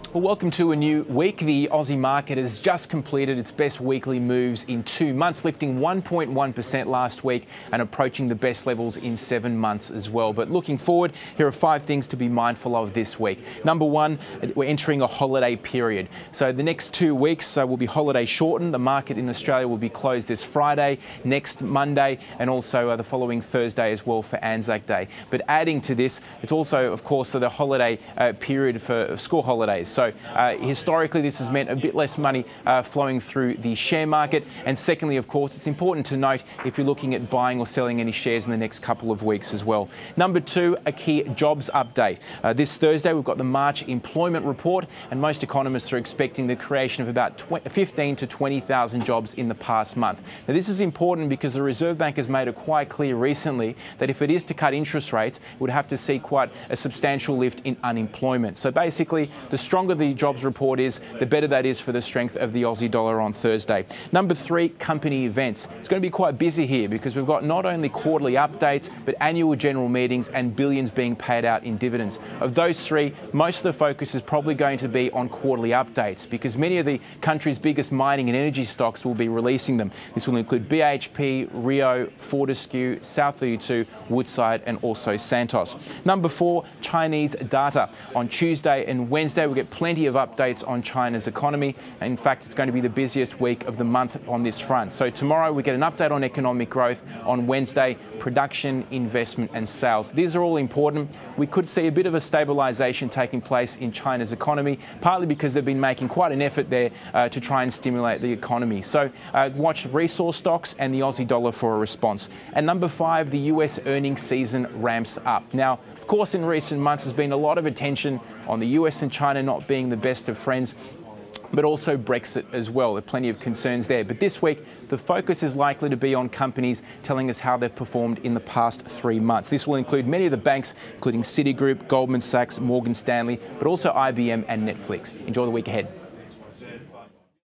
Well, welcome to a new week. The Aussie market has just completed its best weekly moves in 2 months, lifting 1.1% last week and approaching the best levels in 7 months as well. But looking forward, here are 5 things to be mindful of this week. Number one, we're entering a holiday period. So the next 2 weeks will be holiday shortened. The market in Australia will be closed this Friday, next Monday, and also the following Thursday as well for Anzac Day. But adding to this, it's also, of course, the holiday period for school holidays. So historically, this has meant a bit less money flowing through the share market. And secondly, of course, it's important to note if you're looking at buying or selling any shares in the next couple of weeks as well. Number two, a key jobs update. This Thursday, we've got the March employment report, and most economists are expecting the creation of about 15 to 20,000 jobs in the past month. Now, this is important because the Reserve Bank has made it quite clear recently that if it is to cut interest rates, it would have to see quite a substantial lift in unemployment. So basically, the stronger the jobs report is, the better that is for the strength of the Aussie dollar on Thursday. Number three, company events. It's going to be quite busy here because we've got not only quarterly updates, but annual general meetings and billions being paid out in dividends. Of those three, most of the focus is probably going to be on quarterly updates because many of the country's biggest mining and energy stocks will be releasing them. This will include BHP, Rio, Fortescue, South32, Woodside, and also Santos. Number four, Chinese data. On Tuesday and Wednesday, we'll get plenty of updates on China's economy. In fact, it's going to be the busiest week of the month on this front. So tomorrow we get an update on economic growth. On Wednesday, production, investment and sales. These are all important. We could see a bit of a stabilisation taking place in China's economy, partly because they've been making quite an effort there to try and stimulate the economy. So watch resource stocks and the Aussie dollar for a response. And number five, the US earnings season ramps up. Now, of course, in recent months, there's been a lot of attention on the US and China not being the best of friends, but also Brexit as well. There are plenty of concerns there. But this week, the focus is likely to be on companies telling us how they've performed in the past 3 months. This will include many of the banks, including Citigroup, Goldman Sachs, Morgan Stanley, but also IBM and Netflix. Enjoy the week ahead.